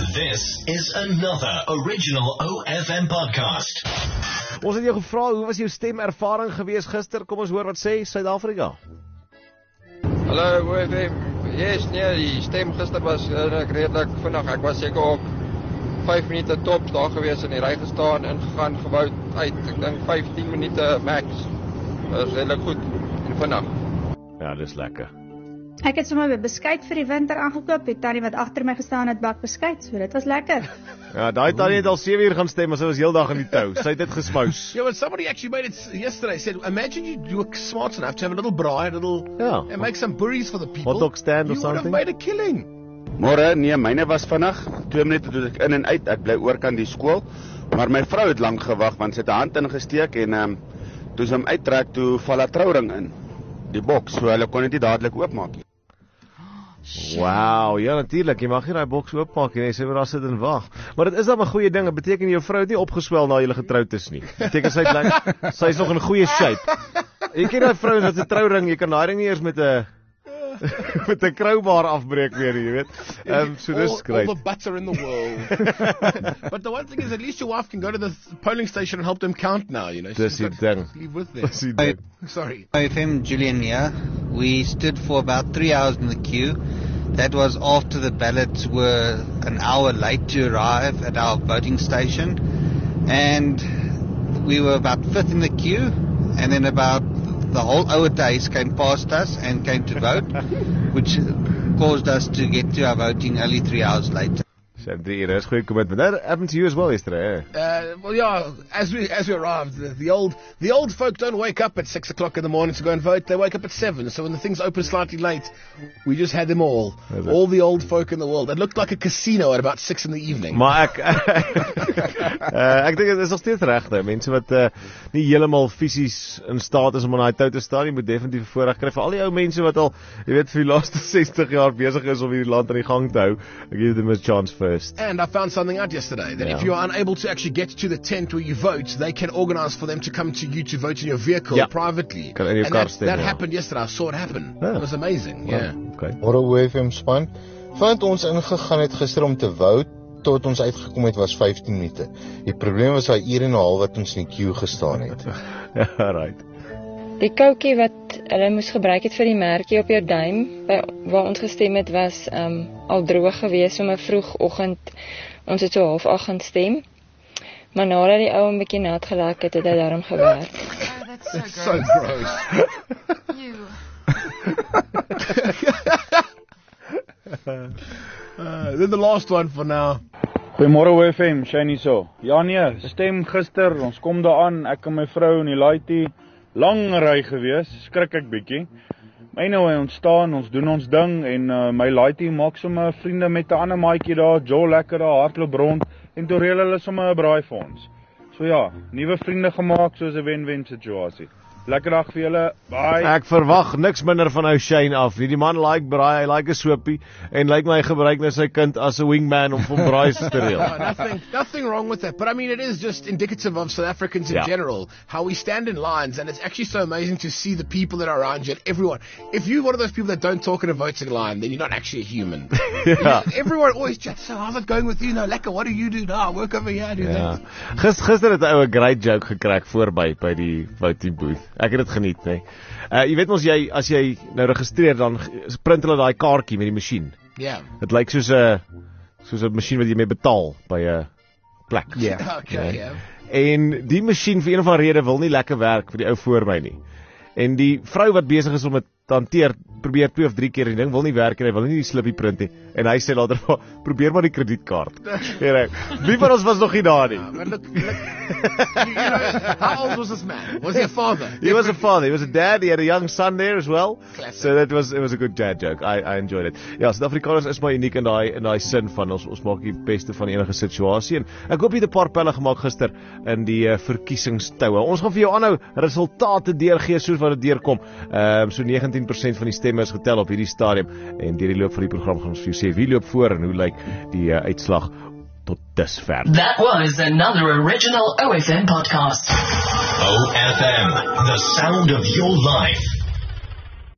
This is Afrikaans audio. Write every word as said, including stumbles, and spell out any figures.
This is another original O F M podcast. Ons het jou gevra, hoe was jou stemervaring gewees gister? Kom ons hoor wat sê Suid-Afrika. Hallo, O F M. Yes, nee, die stem gister was uh, redelik vinnig. Ek was seker ook vyf minute tops daar gewees in die ry gestaan, ingegaan, gebou uit. Ek dink vyftien minute max. Dat is redelik goed en vinnig. Ja, dis lekker. Ek het sommer beskuit vir die winter aangekoop, het tannie wat agter my gestaan het bak beskuit, so dit was lekker. Ja, daai tannie het al sewe uur gaan stem, maar sy was heel dag in die tou. Sy het dit gesmous. Yeah, but somebody actually made it yesterday. Said, imagine you you were smart enough to have a little braai, a little, Ja. and make some burries for the people. Hot dog stand or you would have something. made a killing. Môre, nee, myne was vinnig. twee minute toe ek in en uit. Ek bly oorkant die skool. Maar my vrou het lank gewag want sy het 'n hand ingesteek en ehm um, toe sy hom uittrek, toe val 'n trouring in die boks, so hulle kon dit nie dadelik oopmaak nie. Wow, ja natuurlik, jy mag nie daai boks oopmaak nie, sy moet daar sit en wag. Maar dit is dan 'n goeie ding, dit beteken jou vrou het nie opgeswel na julle getroud is nie. Dit beteken sy het lekker, sy is nog in goeie shape. Jy ken daai vrouens wat 'n trouring, jy kan daai ding nie eers met 'n met 'n crowbar afbreek weer, jy weet. Ehm um, so dis all, great. all the butter in the world. But the one thing is, at least your wife can go to the polling station and help them count now, you know. Dis She's die got ding. to leave with Dis them. die ding. Sorry. O F M, Julian here. We stood for about three hours in the queue. That was after the ballots were an hour late to arrive at our voting station. And we were about fifth in the queue. And then about the whole hour days came past us and came to vote, which caused us to get to our voting only three hours later. Seventy is goeie commitment. That happened to you as well yesterday, eh? Uh, well, yeah. As we as we arrived, the, the old the old folk don't wake up at six o'clock in the morning to go and vote. They wake up at seven. So when the things open slightly late, we just had them all, Is it? all the old folk in the world. It looked like a casino at about six in the evening. Maar ek uh, ek dink dit is nog steeds regte. Mense wat uh, nie heeltemal fisies in staat is om aan daai tou te staan, jy moet definitief voorreg kry vir al die ou mense wat al, jy weet, vir die laaste sestig jaar besig is om hierdie land aan die gang te hou. Ek gee them a chance first. And I found something out yesterday, that Yeah. if you are unable to actually get to the tent where you vote, they can organise for them to come to you to vote in your vehicle Yeah. privately. Kan in jou and kar that, stem, that ja. happened yesterday. I saw it happen. Yeah. It was amazing, yeah. Oh, okay. Môre O F M span. Vandat ons ingegaan het gister om te vote, tot ons uitgekom het was vyftien minute. Die probleem was daai uur en 'n half wat ons in die queue gestaan het. Ja, right. Die koutjie wat hulle moes gebruik het vir die merkie op jou duim, by, waar ons gestem het, was um, al droog gewees om 'n vroegoggend. Ons het so half agt gaan stem. Maar nadat die ou 'n bietjie nat gelak het, het hy daarom gewerk. Oh, that's so It's gross. so gross. You. Uh, then the last one for now. Goeiemôre O F M, Shane so. Ja nee, stem gister, ons kom daar aan, ek en my vrou en die laaitjie, lang ry gewees, skrik ek bietjie. My nou hy ontstaan, ons doen ons ding en uh, my laaitjie maak sommer vriende met 'n ander maatjie daar, Joe lekker daar hardloop rond en toe reël hulle sommer 'n braai vir ons. So ja, nuwe vriende gemaak soos 'n wen-wen situasie. Lekker dag vir julle. Bye. Ek verwag niks minder van ou Shane af nie. Die man like braai, hy like 'n soapie en lyk my hy gebruik nou sy kind as 'n wingman om van braai te reël. No, nothing, nothing wrong with that. But I mean, it is just indicative of South Africans in Yeah. general, how we stand in lines, and it's actually so amazing to see the people that are around you and everyone. If you're one of those people that don't talk in a voting line, then you're not actually a human. Ja. Everyone always chats, so how's it going with you? No, lekker, what do you do? No, I work over here, I do Ja. that. Gister gister het 'n ou 'n great joke gekry voorby by die voting booth. Ek het dit geniet, hè. Nee. Uh jy weet mos jy as jy nou registreer dan print hulle daai kaartjie met die masjien. Yeah. Dit lyk soos 'n soos 'n masjien wat jy mee betaal by 'n plek. Yeah. Okay, yeah. En die masjien vir een of ander rede wil nie lekker werk vir die ou voor my nie. En die vrou wat besig is om dit te hanteer, probeer twee of drie keer en die ding wil nie werk en hy wil nie die slippie print nie. En hy sê later, probeer maar die kredietkaart. Ja, wie van ons was nog nie daar nie? Uh, but look, look you, you know, how old was this man? Was he a father? He was a father, he was a dad, he had a young son there as well. Classic. So that was, it was a good dad joke. I, I enjoyed it. Ja, Suid-Afrikaners is maar uniek in daai in daai sin van ons ons maak die beste van enige situasie. En ek hoop jy het 'n paar pelle gemaak gister in die uh, verkiesingstoue. Ons gaan vir jou aanhou resultate deurgee soos wat dit deurkom. Ehm um, so negentien persent van die stemme is getel op hierdie stadium en deur die loop van die program gaan ons vir jou sê wie loop voor en hoe lyk die uh, uitslag tot dusver. That was another original O F M podcast. O F M, the sound of your life.